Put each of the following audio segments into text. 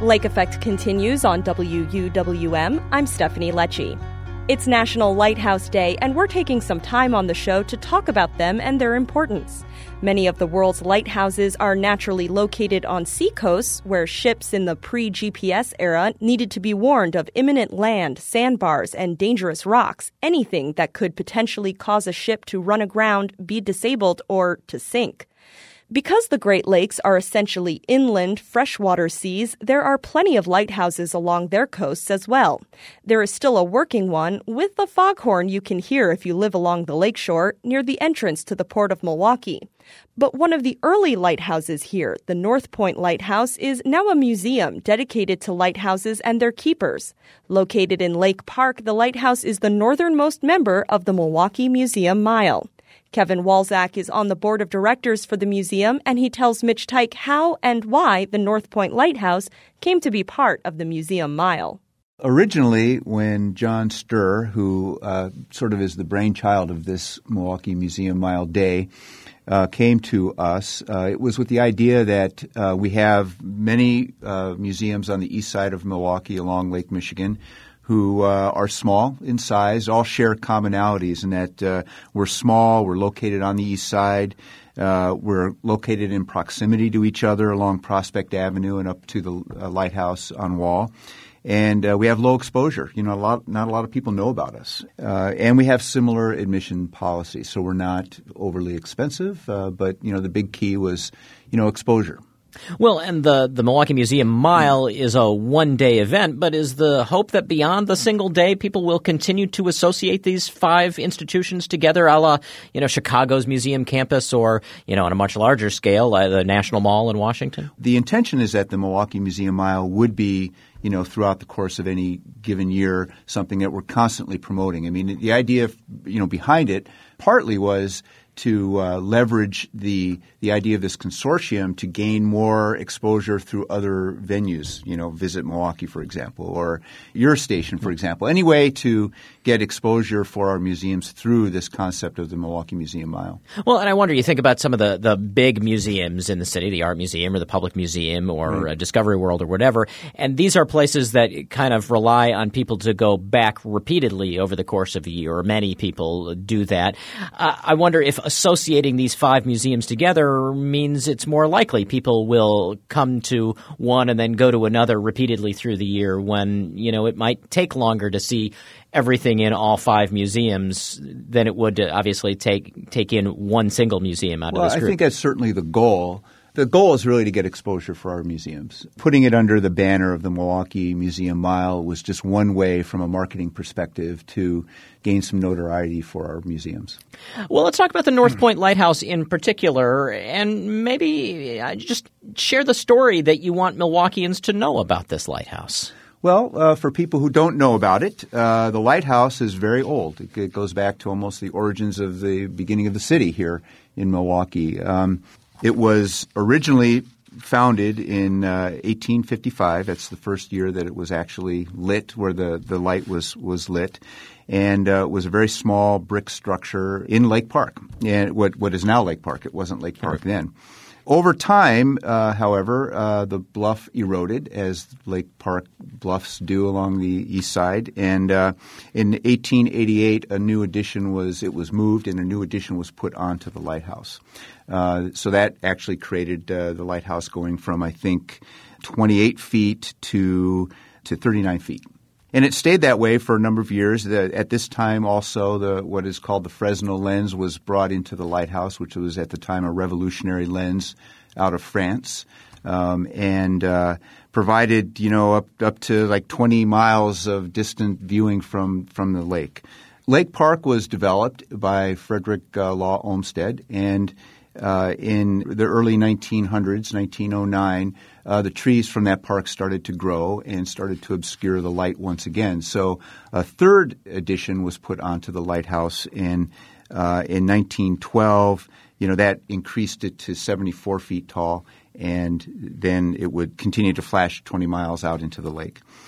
Lake Effect continues on WUWM. I'm Stephanie Lecce. It's National Lighthouse Day, and we're taking some time on the show to talk about them and their importance. Many of the world's lighthouses are naturally located on seacoasts where ships in the pre-GPS era needed to be warned of imminent land, sandbars, and dangerous rocks, anything that could potentially cause a ship to run aground, be disabled, or to sink. Because the Great Lakes are essentially inland freshwater seas, there are plenty of lighthouses along their coasts as well. There is still a working one with a foghorn you can hear if you live along the lakeshore near the entrance to the Port of Milwaukee. But one of the early lighthouses here, the North Point Lighthouse, is now a museum dedicated to lighthouses and their keepers. Located in Lake Park, the lighthouse is the northernmost member of the Milwaukee Museum Mile. Kevin Walczak is on the board of directors for the museum, and he tells Mitch Teich how and why the North Point Lighthouse came to be part of the Museum Mile. Originally, when John Sturr, who sort of is the brainchild of this Milwaukee Museum Mile Day, came to us, it was with the idea that we have many museums on the east side of Milwaukee along Lake Michigan who are small in size, all share commonalities in that we're small, we're located on the east side, we're located in proximity to each other along Prospect Avenue and up to the lighthouse on Wall. And we have low exposure. You know, not a lot of people know about us. And we have similar admission policies, so we're not overly expensive. But, you know, the big key was, you know, exposure. Well, and the Milwaukee Museum Mile is a one-day event, but is the hope that beyond the single day, people will continue to associate these five institutions together, a la, you know, Chicago's museum campus or, you know, on a much larger scale, the National Mall in Washington? The intention is that the Milwaukee Museum Mile would be, you know, throughout the course of any given year, something that we're constantly promoting. I mean, the idea, you know, behind it partly was to leverage the idea of this consortium to gain more exposure through other venues, you know, Visit Milwaukee, for example, or your station, for example. Any way to get exposure for our museums through this concept of the Milwaukee Museum Mile. Well, and I wonder, you think about some of the big museums in the city, the Art Museum or the Public Museum or Discovery World or whatever, and these are places that kind of rely on people to go back repeatedly over the course of a year, or many people do that. I wonder if associating these five museums together means it's more likely people will come to one and then go to another repeatedly through the year when, you know, it might take longer to see everything in all five museums than it would to obviously take in one single museum out of this group. I think that's certainly the goal. The goal is really to get exposure for our museums. Putting it under the banner of the Milwaukee Museum Mile was just one way from a marketing perspective to gain some notoriety for our museums. Well, let's talk about the North Point Lighthouse in particular, and maybe just share the story that you want Milwaukeeans to know about this lighthouse. Well, for people who don't know about it, the lighthouse is very old. It goes back to almost the origins of the beginning of the city here in Milwaukee. It was originally founded in 1855. That's the first year that it was actually lit, where the light was lit. And it was a very small brick structure in Lake Park, and what is now Lake Park. It wasn't Lake Park then. Over time, however, the bluff eroded, as Lake Park bluffs do along the east side. And in 1888, a new addition was moved, and a new addition was put onto the lighthouse. So that actually created the lighthouse going from, I think, 28 feet to 39 feet. And it stayed that way for a number of years. At this time also, what is called the Fresnel lens was brought into the lighthouse, which was at the time a revolutionary lens out of France, and provided, you know, up to like 20 miles of distant viewing from the lake. Lake Park was developed by Frederick Law Olmsted, and in the early 1900s, 1909, the trees from that park started to grow and started to obscure the light once again. So a third addition was put onto the lighthouse in 1912. You know, that increased it to 74 feet tall, and then it would continue to flash 20 miles out into the lake.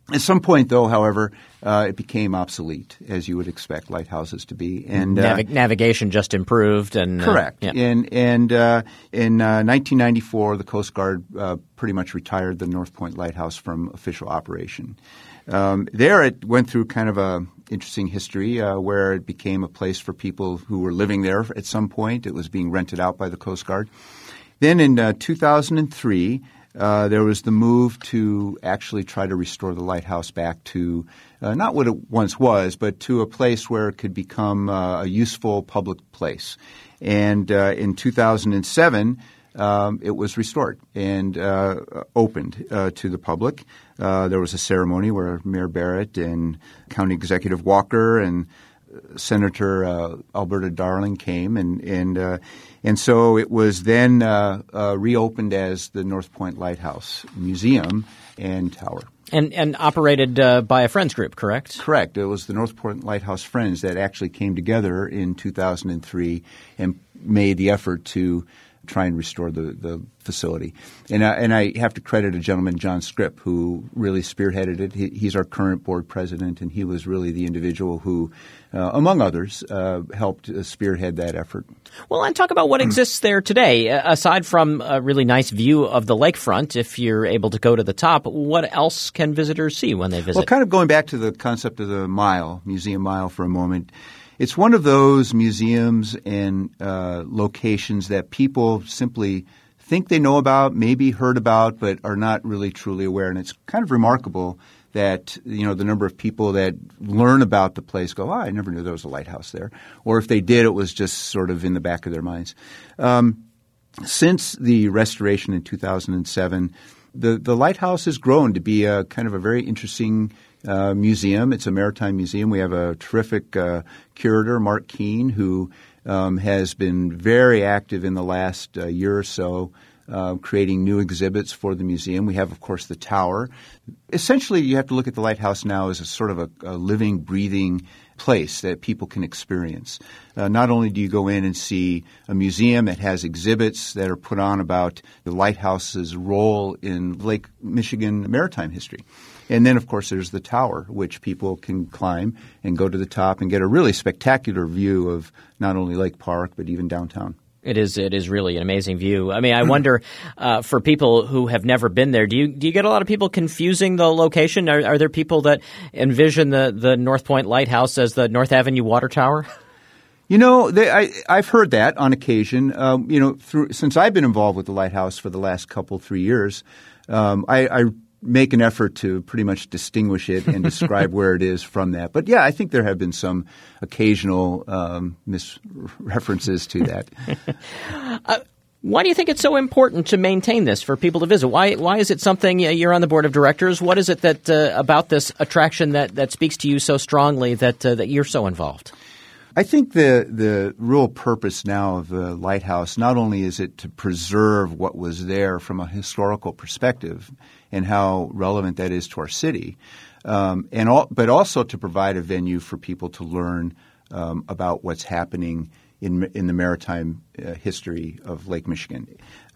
At some point, though, however, it became obsolete, as you would expect lighthouses to be. And navigation just improved. And correct. Yeah. And in 1994, the Coast Guard pretty much retired the North Point Lighthouse from official operation. There it went through kind of a interesting history where it became a place for people who were living there at some point. It was being rented out by the Coast Guard. Then in 2003, there was the move to actually try to restore the lighthouse back to not what it once was, but to a place where it could become a useful public place. And in 2007, it was restored and opened to the public. There was a ceremony where Mayor Barrett and County Executive Walker and Senator Alberta Darling came, and so it was then reopened as the North Point Lighthouse Museum and Tower. And operated by a Friends group, correct? Correct. It was the North Point Lighthouse Friends that actually came together in 2003 and made the effort to try and restore the facility. And I have to credit a gentleman, John Scripp, who really spearheaded it. He's our current board president, and he was really the individual who, among others, helped spearhead that effort. Well, and talk about what exists there today. Aside from a really nice view of the lakefront, if you're able to go to the top, what else can visitors see when they visit? Well, kind of going back to the concept of the Museum Mile for a moment, it's one of those museums and locations that people simply think they know about, maybe heard about, but are not really truly aware. And it's kind of remarkable that, the number of people that learn about the place go, I never knew there was a lighthouse there. Or if they did, it was just sort of in the back of their minds. Since the restoration in 2007, the lighthouse has grown to be a kind of a very interesting museum. It's a maritime museum. We have a terrific curator, Mark Keene, who has been very active in the last year or so, creating new exhibits for the museum. We have, of course, the tower. Essentially, you have to look at the lighthouse now as a sort of a living, breathing place that people can experience. Not only do you go in and see a museum that has exhibits that are put on about the lighthouse's role in Lake Michigan maritime history. And then, of course, there's the tower, which people can climb and go to the top and get a really spectacular view of not only Lake Park, but even downtown. It is really an amazing view. I mean, I wonder for people who have never been there, do you get a lot of people confusing the location? Are there people that envision the North Point Lighthouse as the North Avenue Water Tower? I've heard that on occasion. Since I've been involved with the lighthouse for the last 3 years, I make an effort to pretty much distinguish it and describe where it is from that. But, yeah, I think there have been some occasional misreferences to that. Why do you think it's so important to maintain this for people to visit? Why is it something – you're on the board of directors. What is it that about this attraction that speaks to you so strongly that you're so involved? I think the real purpose now of the lighthouse not only is it to preserve what was there from a historical perspective and how relevant that is to our city, but also to provide a venue for people to learn about what's happening in the maritime history of Lake Michigan.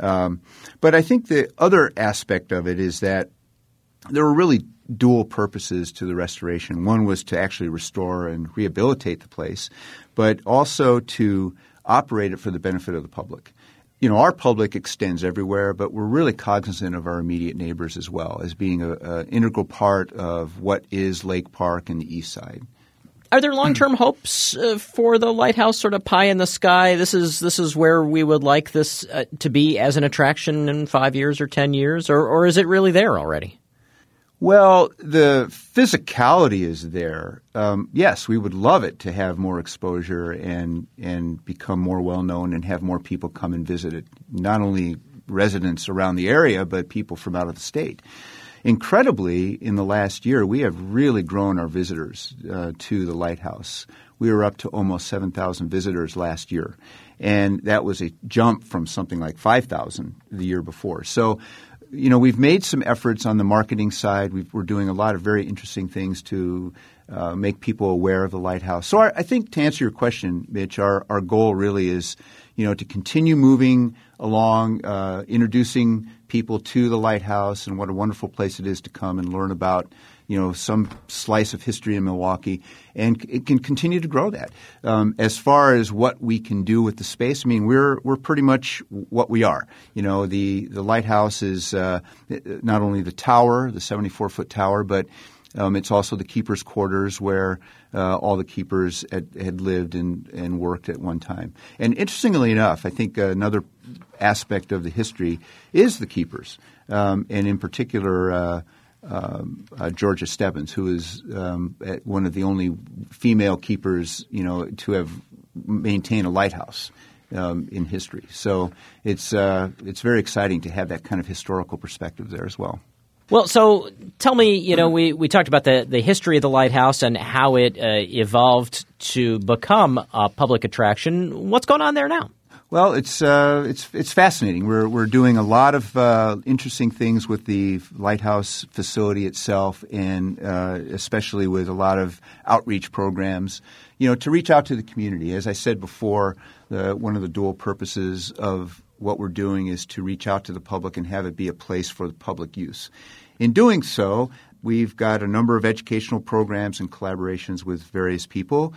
But I think the other aspect of it is that there were really dual purposes to the restoration. One was to actually restore and rehabilitate the place, but also to operate it for the benefit of the public. Our public extends everywhere, but we're really cognizant of our immediate neighbors as well as being an integral part of what is Lake Park and the east side. Are there long-term hopes for the lighthouse, sort of pie in the sky? This is where we would like this to be as an attraction in 5 years or 10 years, or is it really there already? Well, the physicality is there. Yes, we would love it to have more exposure and become more well-known and have more people come and visit it, not only residents around the area, but people from out of the state. Incredibly, in the last year, we have really grown our visitors to the lighthouse. We were up to almost 7,000 visitors last year, and that was a jump from something like 5,000 the year before. So we've made some efforts on the marketing side. We're doing a lot of very interesting things to make people aware of the lighthouse. So I think to answer your question, Mitch, our goal really is, to continue moving along, introducing people to the lighthouse and what a wonderful place it is to come and learn about some slice of history in Milwaukee, and it can continue to grow that. As far as what we can do with the space, I mean, we're pretty much what we are. The lighthouse is not only the tower, the 74-foot tower, but it's also the keepers' quarters where all the keepers had lived and worked at one time. And interestingly enough, I think another aspect of the history is the keepers, and in particular Georgia Stebbins, who is one of the only female keepers, to have maintained a lighthouse in history. So it's very exciting to have that kind of historical perspective there as well. Well, so tell me, we talked about the history of the lighthouse and how it evolved to become a public attraction. What's going on there now? Well, it's fascinating. We're doing a lot of interesting things with the lighthouse facility itself, and especially with a lot of outreach programs, to reach out to the community. As I said before, one of the dual purposes of what we're doing is to reach out to the public and have it be a place for the public use. In doing so, we've got a number of educational programs and collaborations with various people.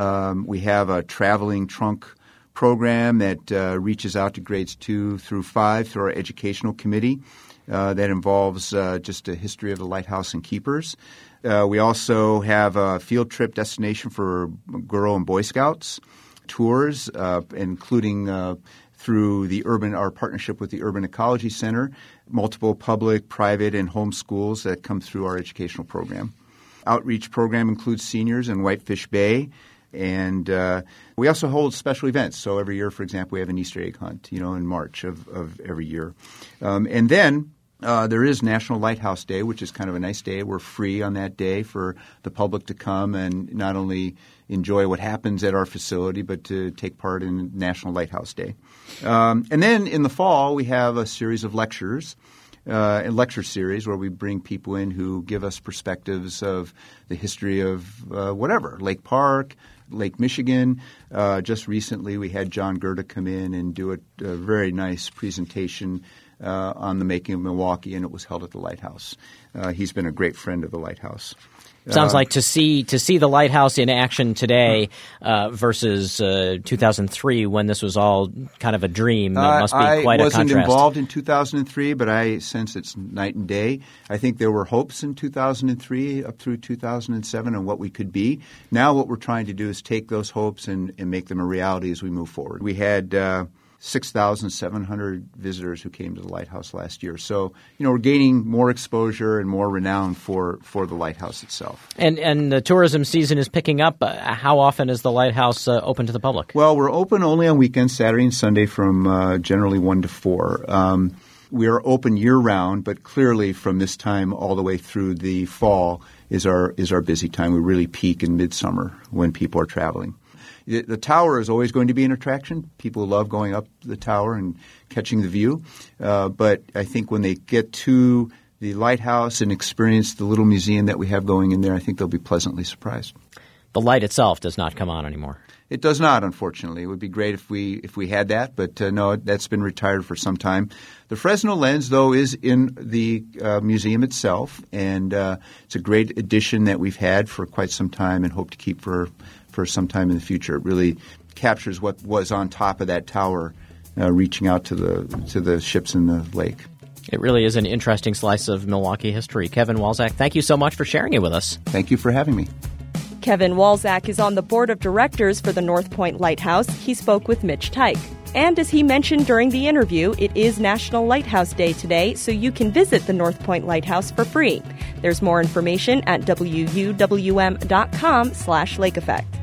We have a traveling trunk program that reaches out to grades 2 through 5 through our educational committee that involves just a history of the lighthouse and keepers. We also have a field trip destination for Girl and Boy Scouts tours, including through our partnership with the Urban Ecology Center, multiple public, private, and home schools that come through our educational program. Outreach program includes seniors in Whitefish Bay, and we also hold special events. So every year, for example, we have an Easter egg hunt, in March of every year. And then there is National Lighthouse Day, which is kind of a nice day. We're free on that day for the public to come and not only enjoy what happens at our facility, but to take part in National Lighthouse Day. And then in the fall, we have a series of lectures, a lecture series where we bring people in who give us perspectives of the history of Lake Park, Lake Michigan. Just recently, we had John Gerda come in and do a very nice presentation on the making of Milwaukee, and it was held at the Lighthouse. He's been a great friend of the Lighthouse. Sounds like to see the lighthouse in action today versus 2003 when this was all kind of a dream. It must be quite a contrast. I wasn't involved in 2003, but I sense it's night and day. I think there were hopes in 2003 up through 2007 on what we could be. Now what we're trying to do is take those hopes and make them a reality as we move forward. We had 6,700 visitors who came to the lighthouse last year. So, we're gaining more exposure and more renown for the lighthouse itself. And the tourism season is picking up. How often is the lighthouse open to the public? Well, we're open only on weekends, Saturday and Sunday from generally 1 to 4. We are open year-round, but clearly from this time all the way through the fall is our busy time. We really peak in midsummer when people are traveling. The tower is always going to be an attraction. People love going up the tower and catching the view. But I think when they get to the lighthouse and experience the little museum that we have going in there, I think they'll be pleasantly surprised. The light itself does not come on anymore. It does not, unfortunately. It would be great if we had that, but no, that's been retired for some time. The Fresnel lens, though, is in the museum itself, and it's a great addition that we've had for quite some time and hope to keep for some time in the future. It really captures what was on top of that tower, reaching out to the ships in the lake. It really is an interesting slice of Milwaukee history. Kevin Walczak, thank you so much for sharing it with us. Thank you for having me. Kevin Walczak is on the board of directors for the North Point Lighthouse. He spoke with Mitch Teich. And as he mentioned during the interview, it is National Lighthouse Day today, so you can visit the North Point Lighthouse for free. There's more information at wuwm.com/lakeeffect.